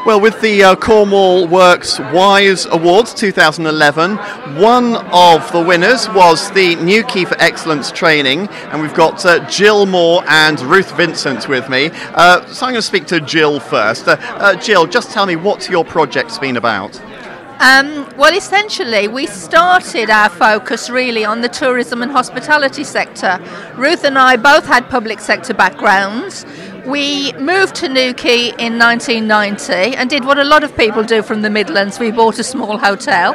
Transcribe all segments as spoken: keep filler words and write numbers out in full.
Well, with the uh, Cornwall Works Wise Awards two thousand eleven, one of the winners was the Newquay for Excellence Training, and we've got uh, Jill Moore and Ruth Vincent with me. Uh, so I'm going to speak to Jill first. Uh, uh, Jill, just tell me what your project's been about. Um, well, essentially, we started our focus really on the tourism and hospitality sector. Ruth and I both had public sector backgrounds. We moved to Newquay in nineteen ninety and did what a lot of people do from the Midlands. We bought a small hotel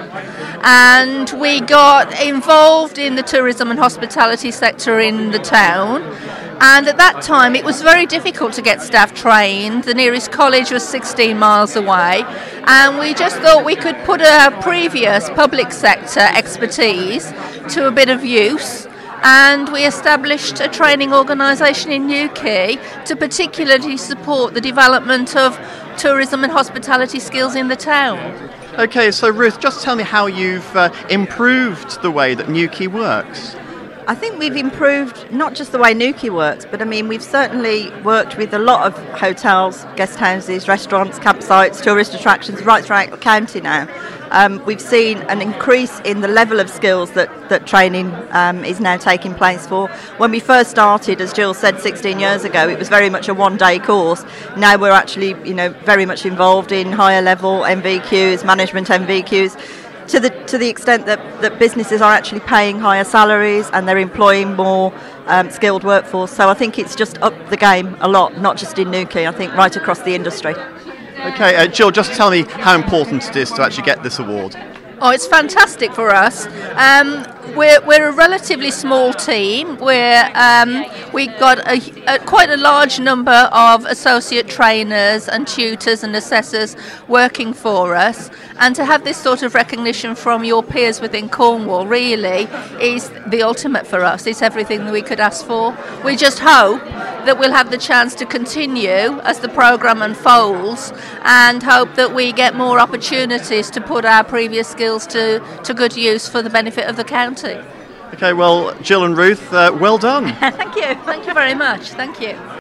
and we got involved in the tourism and hospitality sector in the town. And at that time, it was very difficult to get staff trained. The nearest college was sixteen miles away. And we just thought we could put our previous public sector expertise to a bit of use. And we established a training organisation in Newquay to particularly support the development of tourism and hospitality skills in the town. Okay, so Ruth, just tell me how you've uh, improved the way that Newquay works. I think we've improved not just the way Newquay works, but I mean we've certainly worked with a lot of hotels, guest houses, restaurants, campsites, tourist attractions right throughout the county now. Um, we've seen an increase in the level of skills that, that training um, is now taking place for. When we first started, as Jill said, sixteen years ago, it was very much a one-day course. Now we're actually, you know, very much involved in higher level M V Qs, management M V Qs. To the to the extent that, that businesses are actually paying higher salaries and they're employing more um, skilled workforce. So I think it's just upped the game a lot, not just in Newquay, I think right across the industry. Okay, uh, Jill, just tell me how important it is to actually get this award. Oh, it's fantastic for us. Um, we're we're a relatively small team. We're um, we got a, a quite a large number of associate trainers and tutors and assessors working for us, and to have this sort of recognition from your peers within Cornwall really is the ultimate for us. It's everything that we could ask for. We just hope that we'll have the chance to continue as the programme unfolds, and hope that we get more opportunities to put our previous skills to, to good use for the benefit of the county. Okay, well, Jill and Ruth, uh, well done. Thank you. Thank you very much. Thank you.